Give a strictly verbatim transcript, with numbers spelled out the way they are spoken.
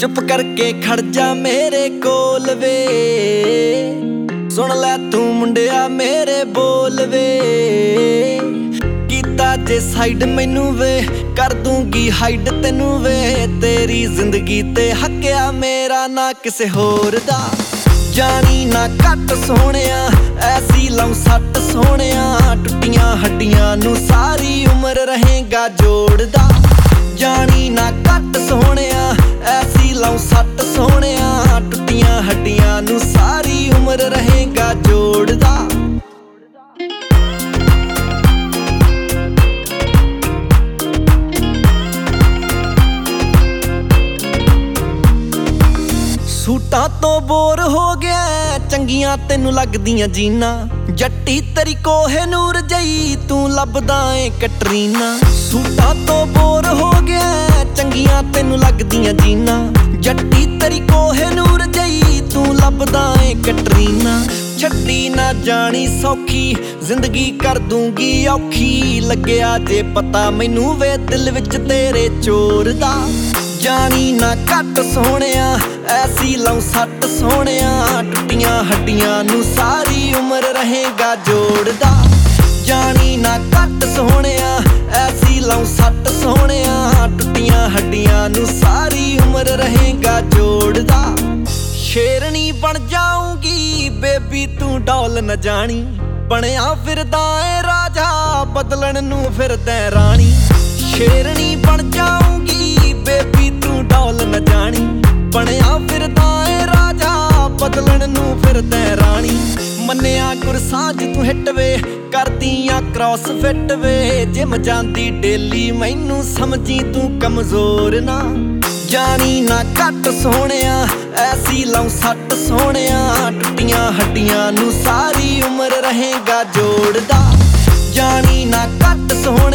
चुप करके खड़ जा मेरे कोल वे, सुन लै तू मुंडिया मेरे बोल वे। कीता जे साइड मैनू वे कर दूंगी हाइड तेनू वे, तेरी जिंदगी ते हक्या मेरा ना किसे होर दा। जानी ना घट सोहणिया ऐसी लाऊं सट सोहणिया, टुटियां हड्डियां नू सारी उम्र रहेगा जोड़दा। जानी ना घट सोहणिया ऐसी लाऊं सट सोहणिया, टुटियां हड्डियां नू सारी उम्र रहेगा जोड़दा। सूटां तो बोर हो गया चंगियां तेनू लगदियां जीना, जट्टी तेरी कोहे नूर जई तू लभदा ए कटरीना। सूटां तो बोर हो गया चंगियां तेनू लगदियां जीना, जट्टी तेरी कोहे नूर जई तू लभदा ए कटरीना। छड्डी ना जानी सौखी जिंदगी कर दूंगी औखी, लग्या जे पता मैनू वे दिल विच तेरे चोर दा। जानी ना घट सोहणिया ऐसी लाऊं सट सोहणिया, टुटियां हड्डियां नू सारी उम्र रहेगा जोड़दा। जानी ना घट सोहणिया ऐसी लाऊं सट सोहणिया, टुटियां हड्डियां नू सारी उम्र रहेगा जोड़दा। शेरनी बन जाऊंगी बेबी तू डौल न जानी, बनया फिरदा ए राजा बदलन नू फिरदा रानी। शेरनी बन जाऊंगी बेबी तू डौल न जानी, बनया फिरदा ए राजा बदलन नू फिरदा रानी। मन्निया गुरसाज तू हिट वे करदियां क्रॉस फिट वे, जिम जांदी डेली मैनू समझी तू कमजोर ना। जानी ना घट सोहणिया ऐसी लाऊं सट सोहणिया, टुटियां हड्डियां नू सारी उम्र रहेगा जोड़दा। जानी ना घट सोहणिया